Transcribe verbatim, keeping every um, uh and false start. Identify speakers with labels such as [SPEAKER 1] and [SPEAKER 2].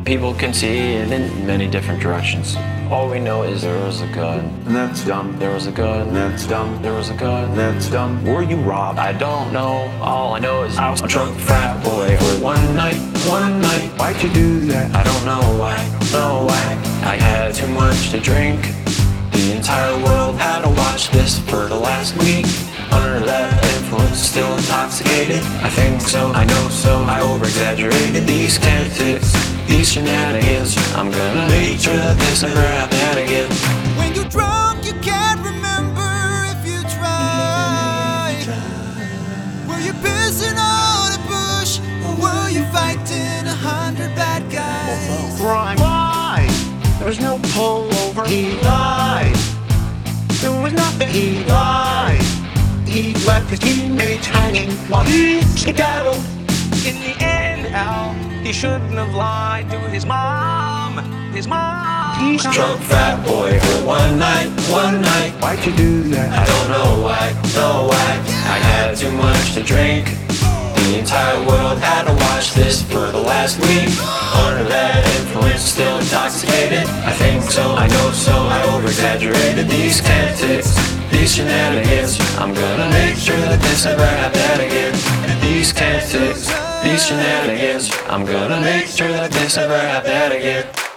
[SPEAKER 1] People can see it in many different directions. All we know is there was a gun,
[SPEAKER 2] And that's dumb.
[SPEAKER 1] there was a gun,
[SPEAKER 2] And that's dumb.
[SPEAKER 1] there was a gun.
[SPEAKER 2] And that's dumb. Were you robbed?
[SPEAKER 1] I don't know, all I know is I was a drunk frat boy for one night, one night.
[SPEAKER 2] Why'd you do that?
[SPEAKER 1] I don't know why, no why. I had too much to drink. The entire world had to watch this for the last week. Under that influence, still intoxicated. I think so, I know so, I over-exaggerated these tactics, these shenanigans. I'm gonna make sure that this never happen again.
[SPEAKER 3] When you're drunk, you can't remember if you tried. Were you pissing on a bush, or were you fighting a hundred bad guys?
[SPEAKER 2] Crime. Lied. There was no pullover. He lied. There was nothing. He lied. He left his teammates hanging while he skedaddled.
[SPEAKER 4] In the end, Al, he shouldn't have lied to his mom. His mom.
[SPEAKER 2] He's
[SPEAKER 1] Drunk fat boy for one night, one night.
[SPEAKER 2] Why'd you do
[SPEAKER 1] I
[SPEAKER 2] that?
[SPEAKER 1] don't know why, no why. I had too much to drink. The entire world had to watch this for the last week. Under that influence, still intoxicated. I think so, I know so, I over-exaggerated these tactics, these shenanigans. I'm gonna make sure that this never happen again. These tactics, these shenanigans. I'm gonna make sure that this never happen again.